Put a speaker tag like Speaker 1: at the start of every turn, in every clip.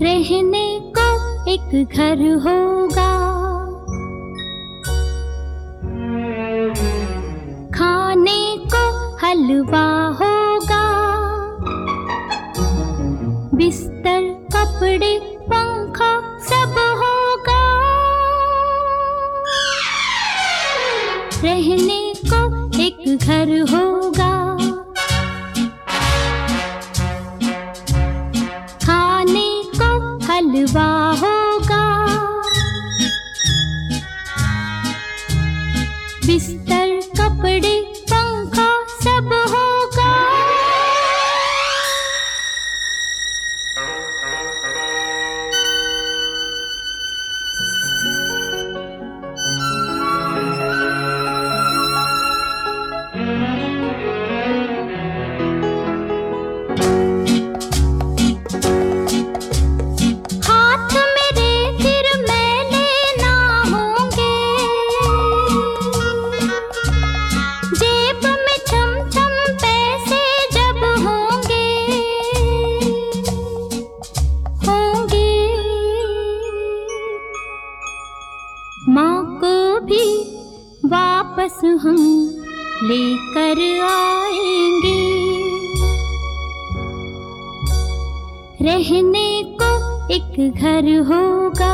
Speaker 1: रहने को एक घर होगा, खाने को हलवा होगा, बिस्तर कपड़े पंखा सब होगा। रहने को एक घर होगा, खाने को हलवा होगा, बिस्तर कपड़े पंखा सब होगा। हाथ मेरे फिर मैले ना होंगे, जेब में छम छम पैसे जब होंगे होंगे। माँ को भी वापस हम लेकर आएंगे। रहने को एक घर होगा,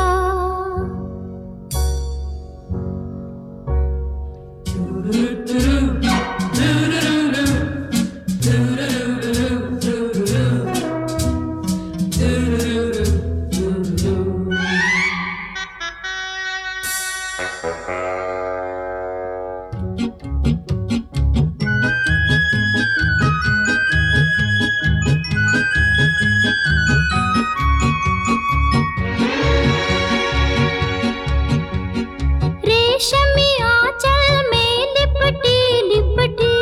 Speaker 1: रेशमी आंचल में लिपटी लिपटी,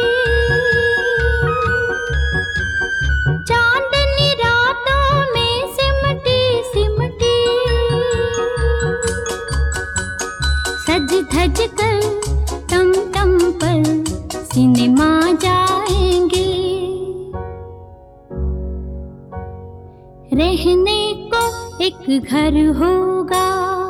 Speaker 1: चांदनी रातों में सिमटी सिमटी। सज धज कर टम टम पर सिनेमा जाएंगे। रहने को एक घर होगा,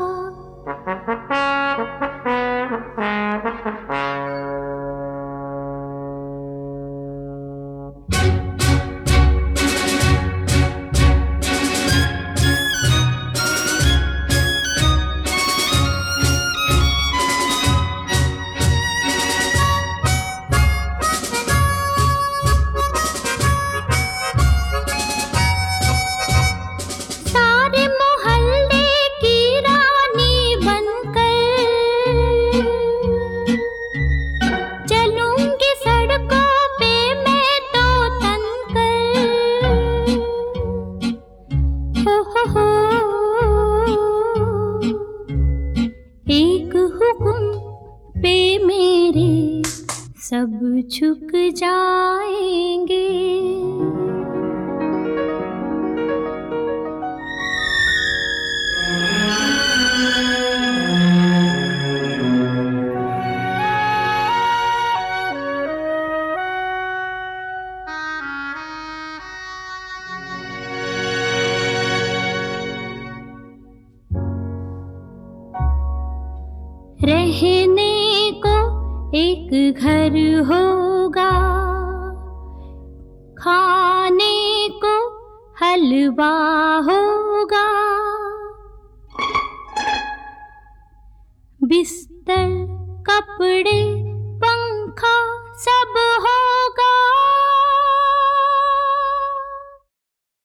Speaker 1: सारे मोहल्ले की रानी बनकर चलूंगी सड़कों पे मैं तो तनकर। हो एक हुक्म पे मेरे सब झुक जाएंगे। रहने को एक घर होगा, खाने को हलवा होगा, बिस्तर कपड़े पंखा सब